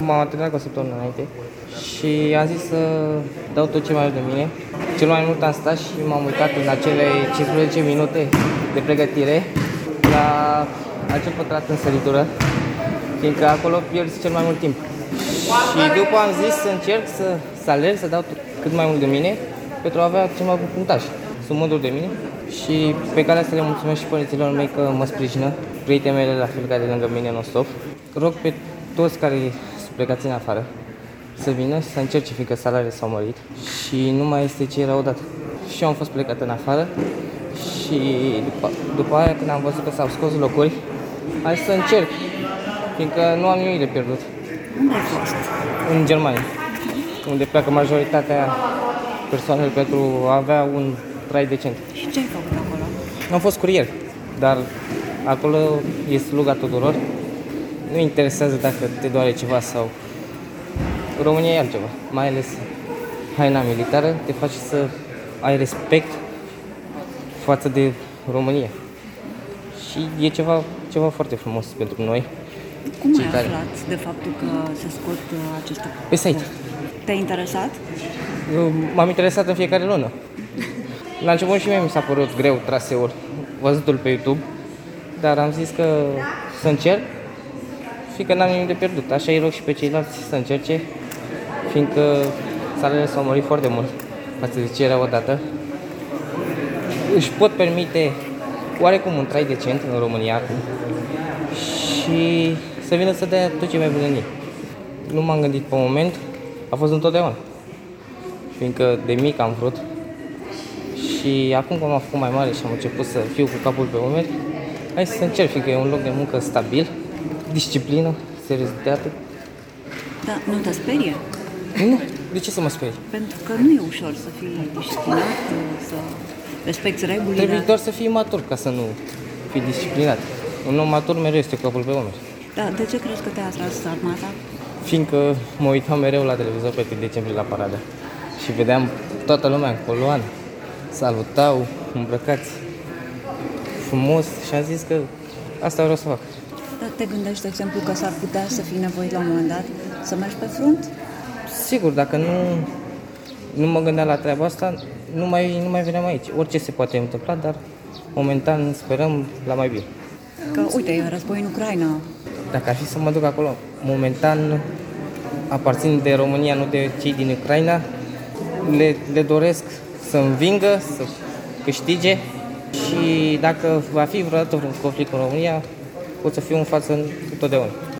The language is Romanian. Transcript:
M-am antrenat cu o săptămână înainte și am zis să dau tot ce mai mult de mine. Cel mai mult am stat și m-am uitat în acele 15 minute de pregătire la acel pătrat în săritură, fiindcă acolo pierzi cel mai mult timp. Și după am zis să încerc să alerg, să dau cât mai mult de mine pentru a avea cel mai bun punctaj. Sunt mândru de mine și pe care asta le mulțumesc și părinților mei că mă sprijină, prietenii mele la fel care lângă mine non-stop. Rog pe toți care sunt plecați în afară să vină și să încerce, fiindcă salariile s-au mărit și nu mai este ce era odată. Și eu am fost plecat în afară și după aia când am văzut că s-au scos locuri, hai să încerc, fiindcă nu am nimic de pierdut. Unde ai fost? În Germania, unde pleacă majoritatea persoanelor pentru a avea un trai decent. Și ce ai făcut acolo? Am fost curier, dar acolo e sluga tuturor. Nu interesează dacă te doare ceva sau... România e altceva, mai ales haina militară te face să ai respect față de România. Și e ceva foarte frumos pentru noi. Cum ai aflat de faptul că se scot aceste... Pe site. Te-a interesat? M-am interesat în fiecare lună. La început și mie mi s-a părut greu traseul, văzutul pe YouTube, dar am zis că să încerc, fiindcă n-am nimic de pierdut. Așa îi rog și pe ceilalți să încerce, fiindcă salariile s-au mărit foarte mult față de ce era odată. Își pot permite oarecum un trai decent în România acum și să vină să dea tot ce mai bun în ei. Nu m-am gândit pe moment, a fost întotdeauna, fiindcă de mic am vrut și acum că m-am făcut mai mare și am început să fiu cu capul pe umeri, hai să încerc, fiindcă e un loc de muncă stabil, disciplină, seriozitate. Da, nu te sperie? Nu, de ce să mă sperii? Pentru că nu e ușor să fii disciplinat, să respecti regulile. Trebuie doar să fii matur ca să nu fii disciplinat. Un om matur mereu este cu capul pe umeri. Da, de ce crezi că te-a atras armata? Fiindcă mă uitam mereu la televizor pe 1 decembrie la paradă și vedeam toată lumea în coloană, salutau, îmbrăcați frumos și am zis că asta vreau să fac. Dar te gândești, de exemplu, că s-ar putea să fii nevoit la un moment dat să mergi pe front? Sigur, dacă nu mă gândeam la treaba asta, nu mai veneam aici. Orice se poate întâmpla, dar momentan sperăm la mai bine. Că, uite, e război în Ucraina. Dacă ar fi să mă duc acolo, momentan aparțin de România, nu de cei din Ucraina. Le doresc să învingă, să câștige și dacă va fi vreodată un conflict în România, pot să fiu în față întotdeauna.